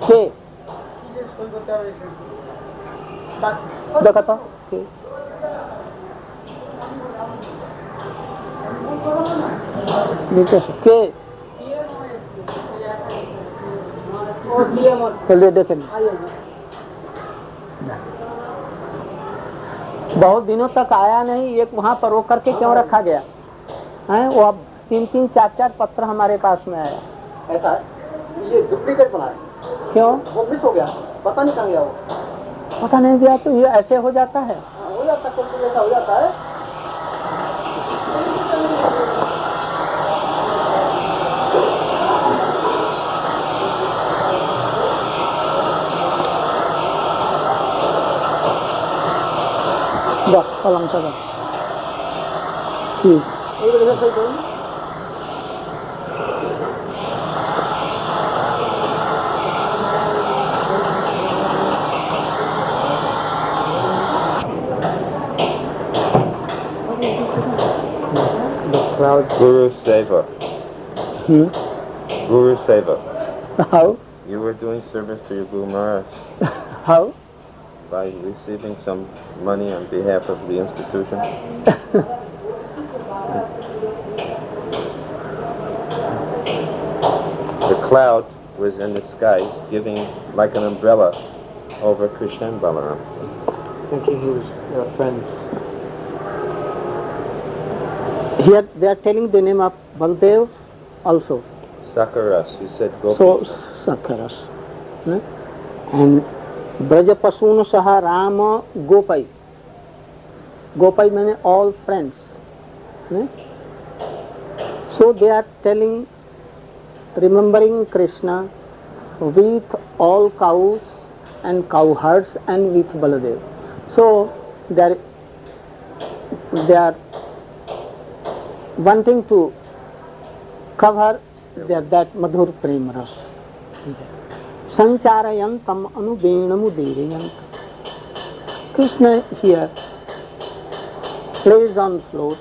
के देखो तो के चलिए देखेंगे। बहुत दिनों तक आया नहीं, एक वहाँ पर रोक करके क्यों रखा गया है? वो अब 3-3, 4-4 पत्र हमारे पास में आया। ऐसा है, ये डुप्लीकेट बना है। क्यों? वो मिस हो गया, पता नहीं कहाँ गया वो। पता नहीं गया तो ये ऐसे हो जाता है। हो जाता है, कुछ ऐसा हो जाता है। बस कलम से ठीक Guru Seva. Guru Seva. How? You were doing service to your Guru Maharaj. How? By receiving some money on behalf of the institution. The cloud was in the sky, giving like an umbrella over Krishna and Balaram. Thinking he was their friends. Here they are telling the name of Baldev also. Sakaras, you said Gopi. So Sakaras. And Brajapasun Saha Rama Gopai. Gopai means all friends. So they are telling, remembering Krishna with all cows and cow herds and with Baladev. So they are wanting to cover that Madhur Prem Ras. Sancharayantam anubenamudirayantam. Krishna here plays on flute.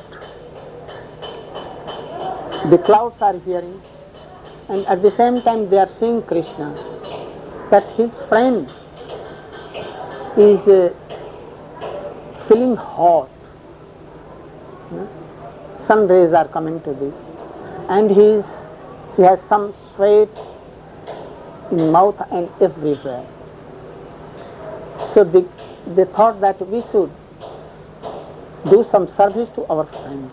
The clouds are hearing, and at the same time they are seeing Krishna, that his friend is feeling hot. Sun rays are coming to this, and he has some sweat in mouth and everywhere. So they thought that we should do some service to our friend.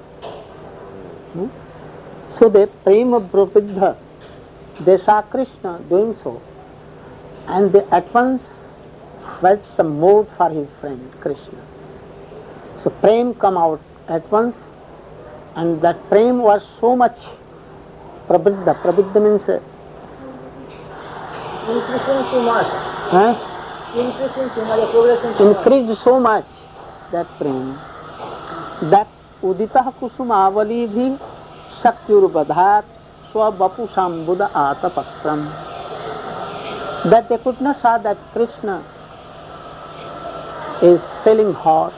So they prema pravidha, they saw Krishna doing so, and they at once felt some mood for his friend Krishna. So prem come out at once, and that prem was so much pravidha. Pravidha means increasing too much. Increased so much, that prem, that uditah kusumavali bhi Sakyurbadhat Swabapusam Buddha Atapakram. That they could not saw that Krishna is feeling hot,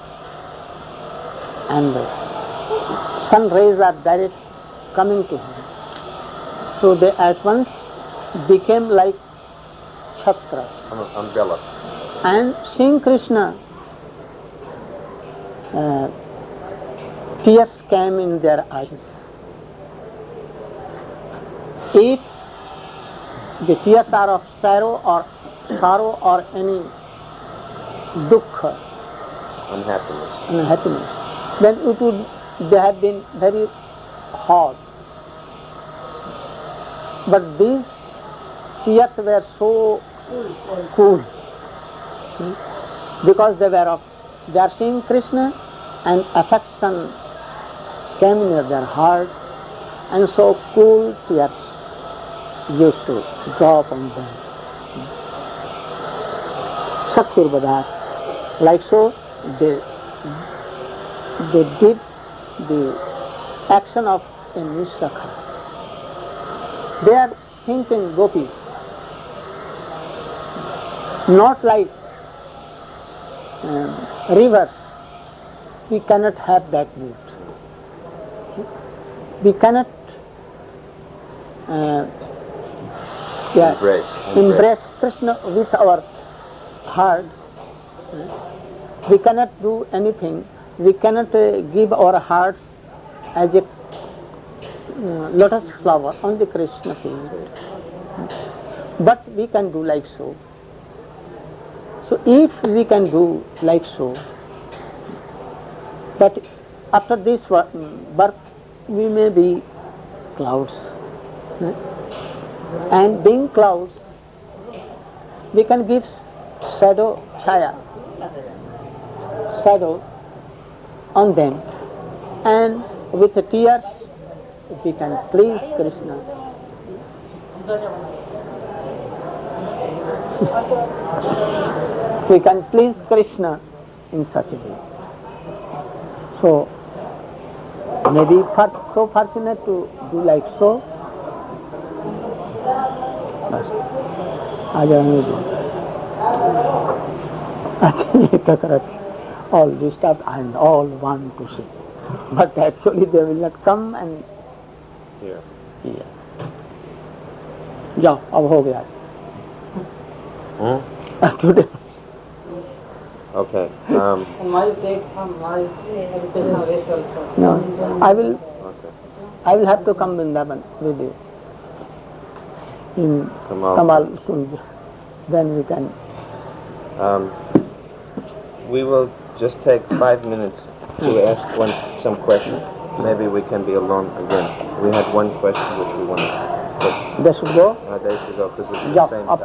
and the sun rays are direct coming to him. So they at once became like chhatras. Umbrella. And seeing Krishna, tears came in their eyes. If the tears are of sorrow or any dukkha, unhappiness, then they have been very hot. But these tears were so cool, because they are seeing Krishna, and affection came near their heart, and so cool tears used to drop on them. Sakyurbadhat. Like so, they did the action of a Nisakha. They are thinking gopis, not like rivers. We cannot have that mood. We cannot Yeah. Embrace. Embrace Krishna with our heart. We cannot do anything. We cannot give our hearts as a lotus flower on the Krishna field. But we can do like so. So if we can do like so, that after this birth we may be clouds. And being clouds, we can give shadow, chaya, shadow on them, and with the tears we can please Krishna. We can please Krishna in such a way. So, maybe so fortunate to do like so. बस आ जाएंगे all this stuff and all want to see, but actually they will not come and Here. जाओ अब हो गया today. Okay. No, I will Okay. have to come Vrindavan with you in Kamal. Kamal Kunj. Then we can. We will just take 5 minutes to ask some questions. Maybe we can be alone again. We had one question which we wanted. They should go. They should go because it's Yeah, the same up